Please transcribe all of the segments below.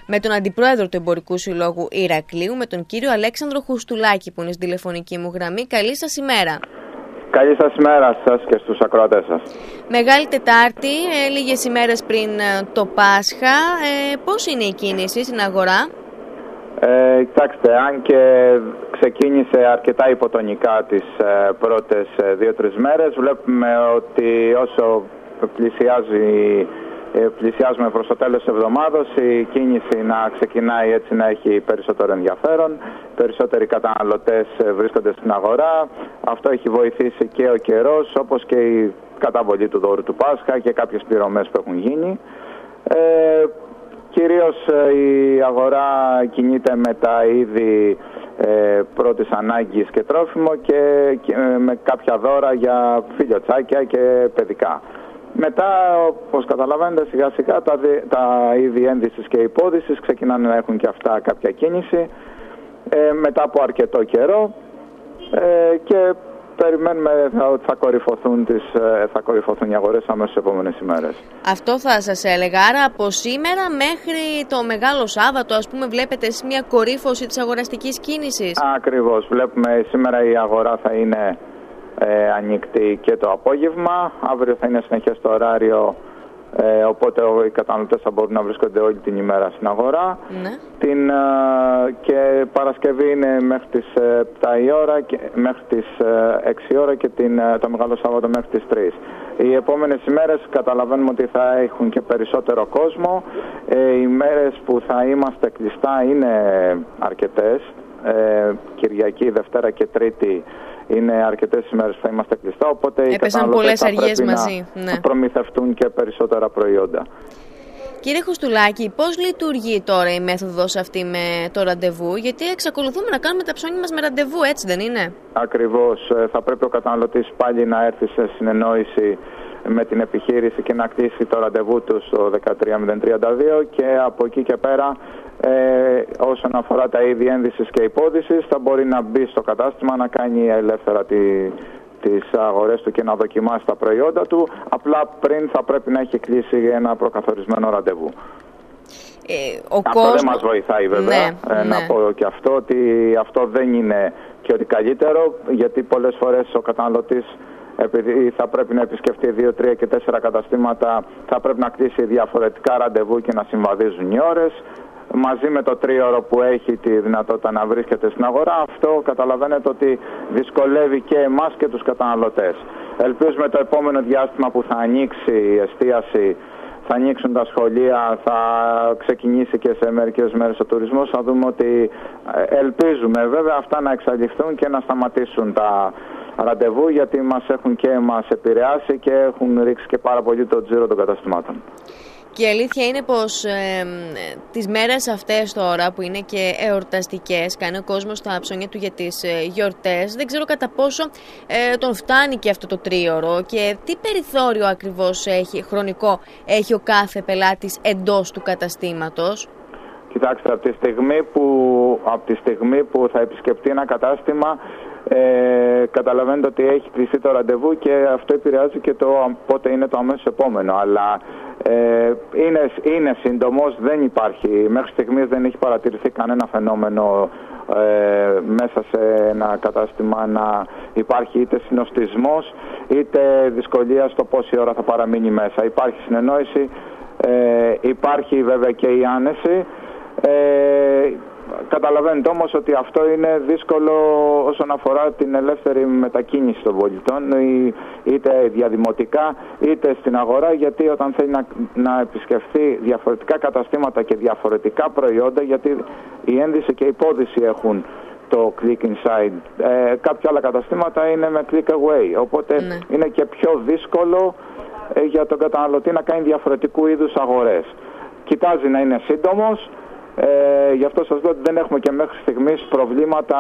με τον Αντιπρόεδρο του Εμπορικού Συλλόγου Ηρακλείου, με τον κύριο Αλέξανδρο Χουστουλάκη, που είναι στη τηλεφωνική μου γραμμή. Καλή σας ημέρα. Καλή σας ημέρα σας και στους ακροατές σας. Μεγάλη Τετάρτη, λίγες ημέρες πριν το Πάσχα. Πώς είναι η κίνηση στην αγορά? Κοιτάξτε, αν και ξεκίνησε αρκετά υποτονικά τις πρώτες 2-3 μέρες, βλέπουμε ότι όσο πλησιάζουμε προς το τέλος της εβδομάδας, η κίνηση να ξεκινάει έτσι, να έχει περισσότερο ενδιαφέρον. Περισσότεροι καταναλωτές βρίσκονται στην αγορά. Αυτό έχει βοηθήσει και ο καιρός, όπως και η καταβολή του δώρου του Πάσχα και κάποιες πληρωμές που έχουν γίνει. Κυρίως η αγορά κινείται με τα είδη πρώτης ανάγκης και τρόφιμο και με κάποια δώρα για φιλιοτσάκια και παιδικά. Μετά, όπως καταλαβαίνετε, σιγά σιγά τα είδη ένδυσης και υπόδυσης ξεκινάνε να έχουν και αυτά κάποια κίνηση μετά από αρκετό καιρό και περιμένουμε ότι θα κορυφωθούν οι αγορές αμέσως τις επόμενες ημέρες. Αυτό θα σας έλεγα. Άρα από σήμερα μέχρι το Μεγάλο Σάββατο, ας πούμε, βλέπετε εσείς μια κορύφωση της αγοραστικής κίνησης? Ακριβώς. Βλέπουμε σήμερα η αγορά θα είναι ανοιχτή και το απόγευμα. Αύριο θα είναι συνεχές το ωράριο, οπότε οι καταναλωτές θα μπορούν να βρίσκονται όλη την ημέρα στην αγορά. Ναι. Και Παρασκευή είναι μέχρι τις 7 η ώρα και μέχρι τις 6 η ώρα και το Μεγάλο Σάββατο μέχρι τις 3. Οι επόμενες ημέρες καταλαβαίνουμε ότι θα έχουν και περισσότερο κόσμο. Οι μέρες που θα είμαστε κλειστά είναι αρκετές. Κυριακή, Δευτέρα και Τρίτη είναι αρκετές ημέρες που θα είμαστε κλειστά, οπότε οι καταναλωτές θα πρέπει να προμηθευτούν και περισσότερα προϊόντα. Κύριε Χουστουλάκη, πώς λειτουργεί τώρα η μέθοδος αυτή με το ραντεβού? Γιατί εξακολουθούμε να κάνουμε τα ψώνια μας με ραντεβού, έτσι δεν είναι? Ακριβώς. Θα πρέπει ο καταναλωτής πάλι να έρθει σε συνεννόηση με την επιχείρηση και να κτίσει το ραντεβού του στο 13032 και από εκεί και πέρα όσον αφορά τα είδη ένδυσης και υπόδυσης θα μπορεί να μπει στο κατάστημα, να κάνει ελεύθερα τις αγορές του και να δοκιμάσει τα προϊόντα του. Απλά πριν θα πρέπει να έχει κλείσει ένα προκαθορισμένο ραντεβού. Αυτό δεν μας βοηθάει βέβαια. Να πω και αυτό, ότι αυτό δεν είναι και ότι καλύτερο, γιατί πολλές φορές ο καταναλωτής, επειδή θα πρέπει να επισκεφτεί 2, 3 και 4 καταστήματα, θα πρέπει να κλείσει διαφορετικά ραντεβού και να συμβαδίζουν οι ώρες. Μαζί με το τρίωρο που έχει τη δυνατότητα να βρίσκεται στην αγορά, αυτό καταλαβαίνετε ότι δυσκολεύει και εμάς και τους καταναλωτές. Ελπίζουμε το επόμενο διάστημα που θα ανοίξει η εστίαση, θα ανοίξουν τα σχολεία, θα ξεκινήσει και σε μερικές μέρες ο τουρισμός, θα δούμε ότι ελπίζουμε βέβαια αυτά να εξαλειφθούν και να σταματήσουν τα ραντεβού, γιατί μας έχουν και εμάς επηρεάσει και έχουν ρίξει και πάρα πολύ το τζίρο των καταστημάτων. Και η αλήθεια είναι πως τις μέρες αυτές τώρα που είναι και εορταστικές, κάνει ο κόσμος τα ψώνια του για τις γιορτές, δεν ξέρω κατά πόσο τον φτάνει και αυτό το τρίωρο και τι περιθώριο ακριβώς χρονικό έχει ο κάθε πελάτης εντός του καταστήματος. Κοιτάξτε, από τη στιγμή που θα επισκεφτεί ένα κατάστημα, καταλαβαίνετε ότι έχει κλειστεί το ραντεβού και αυτό επηρεάζει και το πότε είναι το αμέσως επόμενο, αλλά είναι σύντομος, δεν υπάρχει, μέχρι στιγμής δεν έχει παρατηρηθεί κανένα φαινόμενο μέσα σε ένα κατάστημα να υπάρχει είτε συνοστισμός είτε δυσκολία στο πόση ώρα θα παραμείνει μέσα. Υπάρχει συνεννόηση, υπάρχει βέβαια και η άνεση. Καταλαβαίνετε όμως ότι αυτό είναι δύσκολο όσον αφορά την ελεύθερη μετακίνηση των πολιτών, είτε διαδημοτικά είτε στην αγορά, γιατί όταν θέλει να επισκεφθεί διαφορετικά καταστήματα και διαφορετικά προϊόντα, γιατί η ένδυση και η υπόδυση έχουν το click inside, κάποια άλλα καταστήματα είναι με click away, οπότε είναι και πιο δύσκολο για τον καταναλωτή να κάνει διαφορετικού είδους αγορές. Κοιτάζει να είναι σύντομος. Γι' αυτό σας λέω ότι δεν έχουμε και μέχρι στιγμής προβλήματα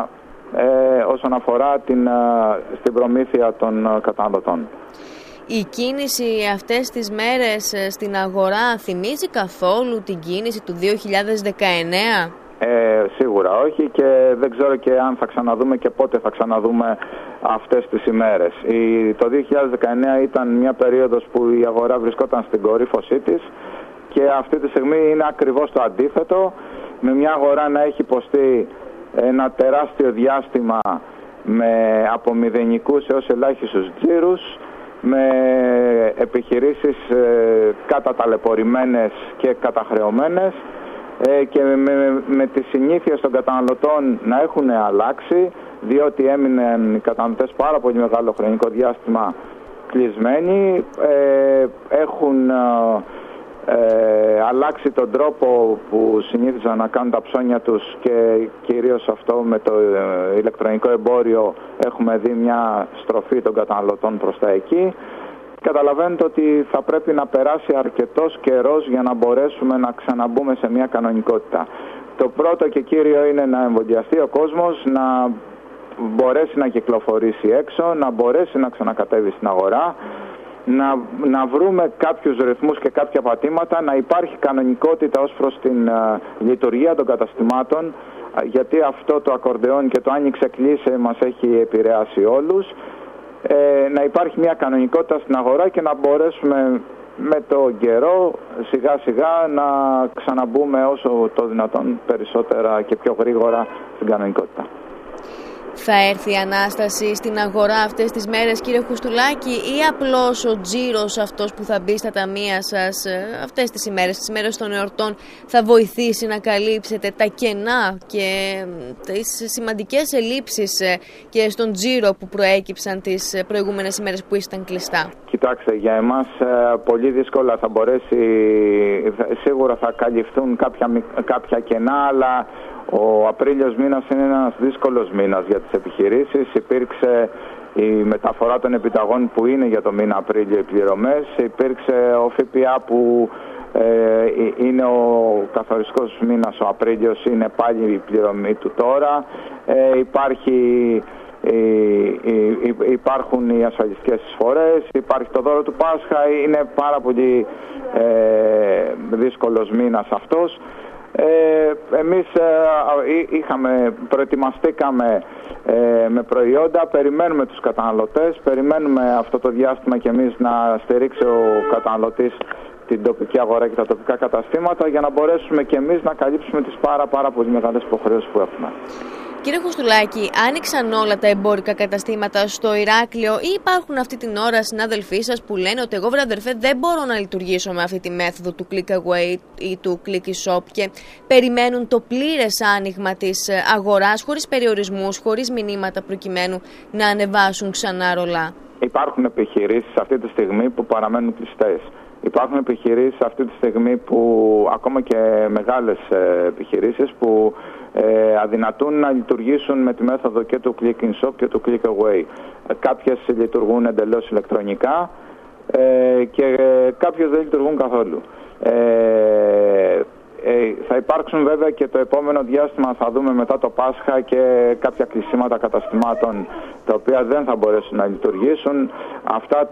όσον αφορά στην προμήθεια των καταναλωτών. Η κίνηση αυτές τις μέρες στην αγορά θυμίζει καθόλου την κίνηση του 2019? Σίγουρα όχι και δεν ξέρω και αν θα ξαναδούμε και πότε θα ξαναδούμε αυτές τις ημέρες. Το 2019 ήταν μια περίοδος που η αγορά βρισκόταν στην κορύφωσή της και αυτή τη στιγμή είναι ακριβώς το αντίθετο, με μια αγορά να έχει υποστεί ένα τεράστιο διάστημα από μηδενικούς έως ελάχιστους τζίρους, με επιχειρήσεις καταταλαιπωρημένες και καταχρεωμένες και με τις συνήθειες των καταναλωτών να έχουν αλλάξει, διότι έμειναν οι καταναλωτές πάρα πολύ μεγάλο χρονικό διάστημα κλεισμένοι, έχουν αλλάξει τον τρόπο που συνήθιζαν να κάνουν τα ψώνια τους και κυρίως αυτό με το ηλεκτρονικό εμπόριο έχουμε δει μια στροφή των καταναλωτών προς τα εκεί. Καταλαβαίνετε ότι θα πρέπει να περάσει αρκετός καιρός για να μπορέσουμε να ξαναμπούμε σε μια κανονικότητα. Το πρώτο και κύριο είναι να εμβολιαστεί ο κόσμος, να μπορέσει να κυκλοφορήσει έξω, να μπορέσει να ξανακατέβει στην αγορά, να βρούμε κάποιους ρυθμούς και κάποια πατήματα, να υπάρχει κανονικότητα ως προς την λειτουργία των καταστημάτων, γιατί αυτό το ακορντεόν και το άνοιξε κλείσε μας έχει επηρεάσει όλους, να υπάρχει μια κανονικότητα στην αγορά και να μπορέσουμε με το καιρό σιγά σιγά να ξαναμπούμε όσο το δυνατόν περισσότερα και πιο γρήγορα στην κανονικότητα. Θα έρθει η Ανάσταση στην αγορά αυτές τις μέρες, κύριε Χουστουλάκη, ή απλώς ο τζίρος αυτός που θα μπει στα ταμεία σας αυτές τις ημέρες, τις μέρες των εορτών, θα βοηθήσει να καλύψετε τα κενά και τις σημαντικές ελλείψεις και στον τζίρο που προέκυψαν τις προηγούμενες ημέρες που ήσταν κλειστά? Κοιτάξτε, για εμάς πολύ δύσκολα θα μπορέσει, σίγουρα θα καλυφθούν κάποια κενά, αλλά ο Απρίλιος μήνας είναι ένας δύσκολος μήνας για τις επιχειρήσεις. Υπήρξε η μεταφορά των επιταγών που είναι για το μήνα Απρίλιο οι πληρωμές. Υπήρξε ο ΦΠΑ που είναι ο καθοριστικός μήνας, ο Απρίλιος είναι πάλι η πληρωμή του τώρα. Υπάρχουν οι ασφαλιστικές εισφορές, υπάρχει το δώρο του Πάσχα, είναι πάρα πολύ δύσκολος μήνας αυτός. Εμείς προετοιμαστήκαμε με προϊόντα, περιμένουμε τους καταναλωτές, περιμένουμε αυτό το διάστημα και εμείς να στηρίξει ο καταναλωτής την τοπική αγορά και τα τοπικά καταστήματα για να μπορέσουμε και εμείς να καλύψουμε τις πάρα πολύ μεγάλες υποχρεώσεις που έχουμε. Κύριε Χουστουλάκη, άνοιξαν όλα τα εμπόρικα καταστήματα στο Ηράκλειο ή υπάρχουν αυτή την ώρα συνάδελφοί σας που λένε ότι εγώ, βρε αδερφέ, δεν μπορώ να λειτουργήσω με αυτή τη μέθοδο του click away ή του click shop και περιμένουν το πλήρες άνοιγμα της αγοράς, χωρίς περιορισμούς, χωρίς μηνύματα προκειμένου να ανεβάσουν ξανά ρολά? Υπάρχουν επιχειρήσεις αυτή τη στιγμή που παραμένουν κλειστές. Υπάρχουν επιχειρήσεις αυτή τη στιγμή που ακόμα και μεγάλες επιχειρήσεις που αδυνατούν να λειτουργήσουν με τη μέθοδο και του click in shop και του click away. Κάποιες λειτουργούν εντελώς ηλεκτρονικά και κάποιες δεν λειτουργούν καθόλου. Θα υπάρξουν βέβαια και το επόμενο διάστημα, θα δούμε μετά το Πάσχα, και κάποια κλεισίματα καταστημάτων τα οποία δεν θα μπορέσουν να λειτουργήσουν. Αυτά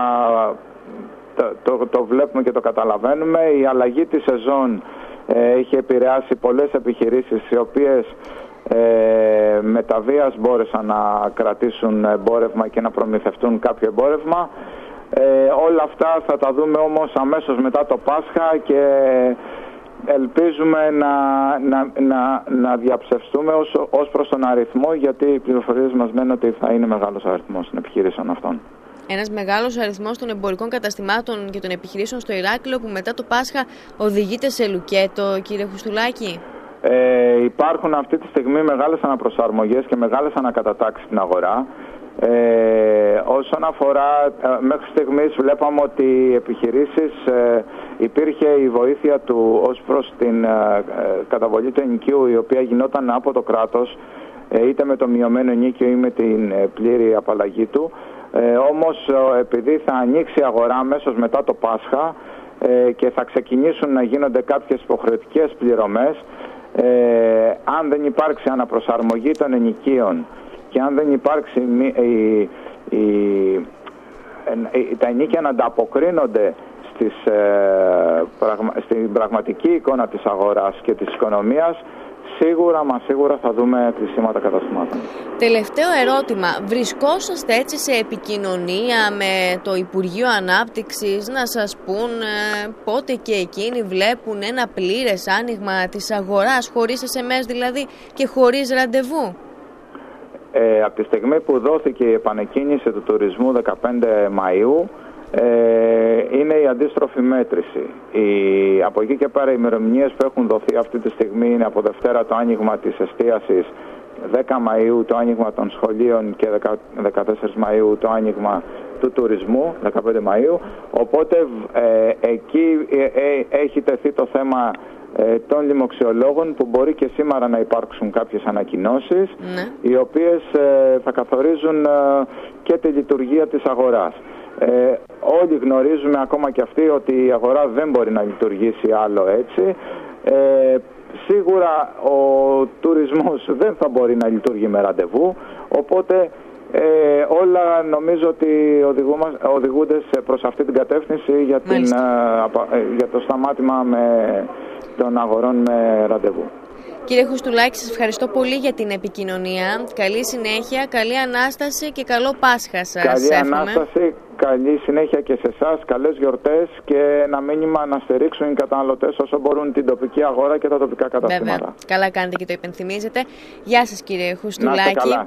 το βλέπουμε και το καταλαβαίνουμε. Η αλλαγή της σεζόν έχει επηρεάσει πολλές επιχειρήσεις οι οποίες με τα βίας μπόρεσαν να κρατήσουν εμπόρευμα και να προμηθευτούν κάποιο εμπόρευμα. Όλα αυτά θα τα δούμε όμως αμέσως μετά το Πάσχα και ελπίζουμε να διαψευστούμε ως προς τον αριθμό, γιατί οι πληροφορίες μας λένε ότι θα είναι μεγάλος αριθμός των επιχειρήσεων αυτών. Ένας μεγάλος αριθμός των εμπορικών καταστημάτων και των επιχειρήσεων στο Ηράκλειο που μετά το Πάσχα οδηγείται σε λουκέτο, κύριε Χουστουλάκη? Υπάρχουν αυτή τη στιγμή μεγάλες αναπροσαρμογές και μεγάλες ανακατατάξεις στην αγορά. Όσον αφορά, μέχρι στιγμής βλέπαμε ότι οι επιχειρήσεις υπήρχε η βοήθεια του ως προς την καταβολή του ενοικίου, η οποία γινόταν από το κράτος, είτε με το μειωμένο ενοίκιο ή με την πλήρη απαλλαγή του. Όμως επειδή θα ανοίξει η αγορά αμέσως μετά το Πάσχα και θα ξεκινήσουν να γίνονται κάποιες υποχρεωτικές πληρωμές, αν δεν υπάρξει αναπροσαρμογή των ενοικίων και αν δεν υπάρξει τα ενοίκια να ανταποκρίνονται στην πραγματική εικόνα της αγοράς και της οικονομίας, σίγουρα θα δούμε κλεισίματα καταστημάτων. Τελευταίο ερώτημα. Βρισκόσαστε έτσι σε επικοινωνία με το Υπουργείο Ανάπτυξης να σας πούν πότε και εκείνοι βλέπουν ένα πλήρες άνοιγμα της αγοράς, χωρίς SMS δηλαδή και χωρίς ραντεβού? Από τη στιγμή που δόθηκε η επανεκκίνηση του τουρισμού 15 Μαΐου, είναι η αντίστροφη μέτρηση. Από εκεί και πέρα οι ημερομηνίες που έχουν δοθεί αυτή τη στιγμή είναι από Δευτέρα το άνοιγμα της εστίασης, 10 Μαΐου το άνοιγμα των σχολείων και 14 Μαΐου το άνοιγμα του τουρισμού, 15 Μαΐου. Οπότε εκεί έχει τεθεί το θέμα των λοιμοξιολόγων, που μπορεί και σήμερα να υπάρξουν κάποιες ανακοινώσεις, οι οποίες θα καθορίζουν και τη λειτουργία της αγοράς. Όλοι γνωρίζουμε, ακόμα και αυτοί, ότι η αγορά δεν μπορεί να λειτουργήσει άλλο έτσι. Σίγουρα ο τουρισμός δεν θα μπορεί να λειτουργεί με ραντεβού, οπότε όλα νομίζω ότι οδηγούνται προς αυτή την κατεύθυνση για το σταμάτημα των αγορών με ραντεβού. Κύριε Χουστουλάκη, σας ευχαριστώ πολύ για την επικοινωνία. Καλή συνέχεια, καλή Ανάσταση και καλό Πάσχα σας. Καλή Ανάσταση, καλή συνέχεια και σε εσάς, καλές γιορτές, και ένα μήνυμα να στηρίξουν οι καταναλωτές όσο μπορούν την τοπική αγορά και τα τοπικά καταστήματα. Βέβαια, καλά κάνετε και το υπενθυμίζετε. Γεια σας κύριε Χουστουλάκη.